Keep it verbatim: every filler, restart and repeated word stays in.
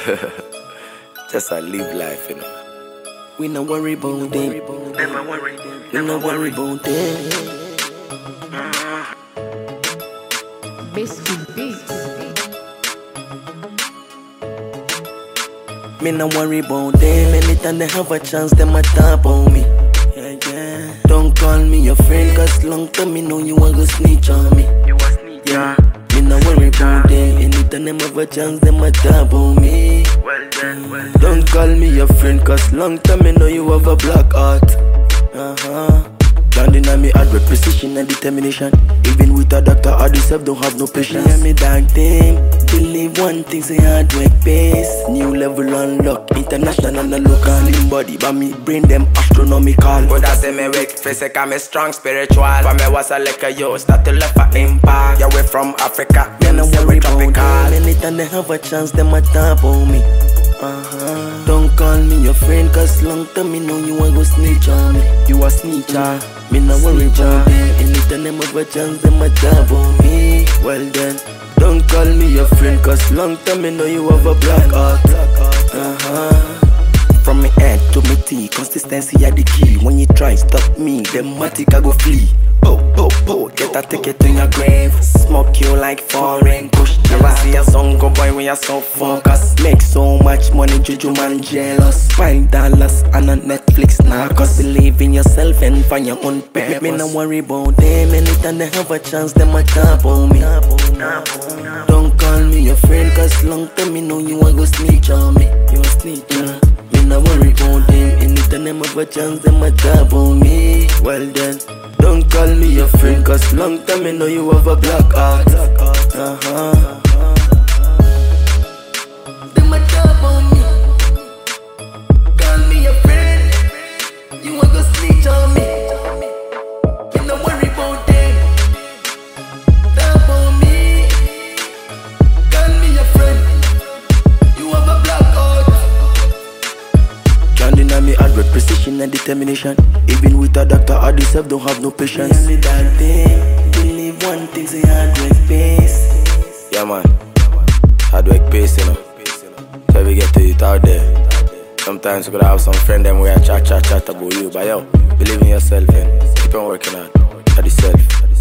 Just a live life, you know. We no worry about them. Never worry. We no worry about them. Biscuit Beats. Me no worry about them. Anytime they have a chance, them a talk on me. Yeah, yeah. Don't call me your friend, cause long time me know you a go snitch on me. You a snitch, yeah. Me no worry about them. Anytime them have a chance, them a talk on me. Well done, well done. Don't call me your friend, cause long time me know you have a black heart. Uh-huh. Landing on me hard with precision and determination. Even with a doctor, I myself don't have no patience. Yeah, me dark them. Believe one thing, say hard work base. New level unlock, international and a local. Lean body, but me brain them astronomical. But I say me weak, physical, me strong, spiritual. But me was a like a yo, start to left for impact. Yeah, we from Africa, Me no worry about tropical. them. Anytime they have a chance, them a talk on me. Uh-huh. Don't call me your friend, cause long time me know you a go snitch on me. You a snitcher. Me no worry about them. Anytime them have a chance, them a talk on me. Well then, don't call me your friend, cause long time me know you have a black heart. Uh-huh. From me head to me teeth, consistency are the key. When you try stop me, them matic I go flee. Oh, oh, oh, get a ticket to your grave. Smoke you like foreign kush. Never see a song go boy when you're so focused. Make so much money, juju man jealous. Five dollars on a Netflix now. Cause believe in yourself and find your own purpose. Me no worry about them. Anytime they have a chance, them a talk on me. Don't call me your friend, cause long time me know you a go snitch on me. You a snitch, yeah. Me no worry about them. Anytime them have a chance, them a talk on me. Well then, don't call me your friend, cause long time me know you have a black heart. Uh-huh. Them a talk on me. Call me your friend. You a go snitch on me. Me no worry about them. Talk on me. Call me your friend. You have a black heart. Standing on me hard with precision and determination. Even with a doctor, I myself don't have no patience. Yeah, me that thing. Believe one thing, say hard work pays. Yeah, man. Hard work pays, you know. So we get to it out there. Sometimes you could have some friend them where I chat, chat, chat about you. But yo, believe in yourself and keep on working hard. At yourself.